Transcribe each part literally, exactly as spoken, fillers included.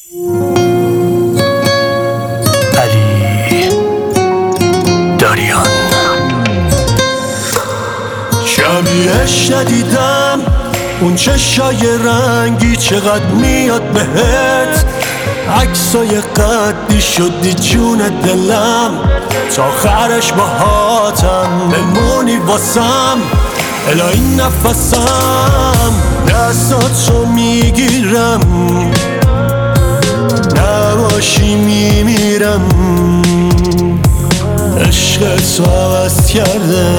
علی داریان. شبیهش ندیدم اون چشای رنگی چقدر میاد بهت، عکسای قدی شدی جون دلم، تا آخرش باهاتم بمونی واسم. الهی نفسم دستاتو میگیرم، نباشی میمیرم. عشق تو عوض کرده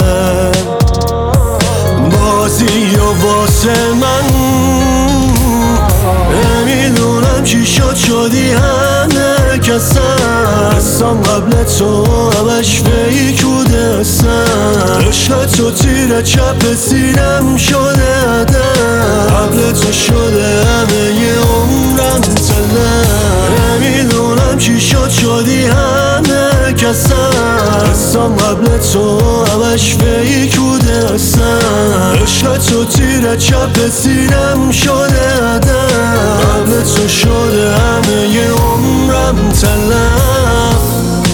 بازی و واسه من. نمیدونم چی شد شدی همه کسم، حسم قبل تو همش فیک بوده اصلا. عشق تو تیر چپ سینم شده عدم، قبل تو شده همه یه عمرم تلم. نمیدونم چی شد شدی همه کسم، حسم قبل تو همش فیک بوده اصلا. عشق تو تیر چپ سینم شده عدم، قبل تو شده همه یه عمرم تلم.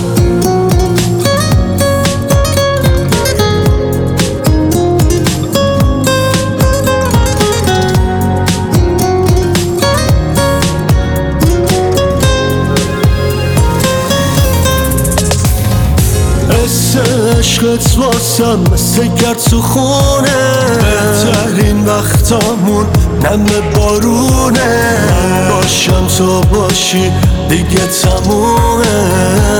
عشقت واسم مثل گرد تو خونه، بهترین وقتامون نم بارونه. من باشم تو باشی دیگه تمومه.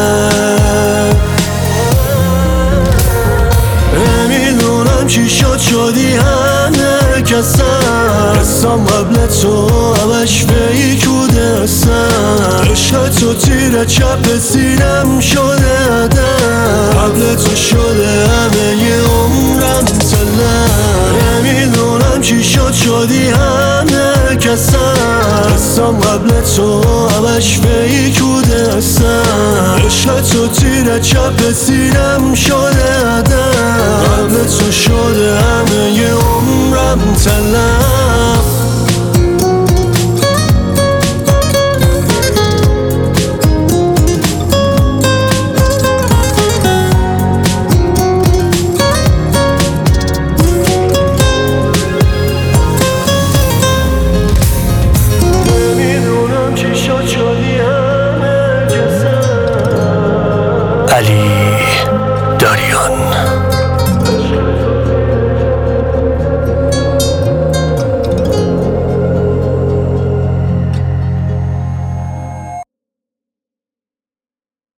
نمیدونم چی شد شدی همه کسم، حسم قبل تو همش فیک بوده اصلا. عشق تو تیر چپ سینم شده عدم، قبل تو شده همه یه عمرم تلم. نمیدونم چی شد شدی همه کسم، حسم قبل تو همش فیک بوده اصلا. عشق تو تیر چپ سینم شده عدم، قبل تو شده همه یه عمرم تلم.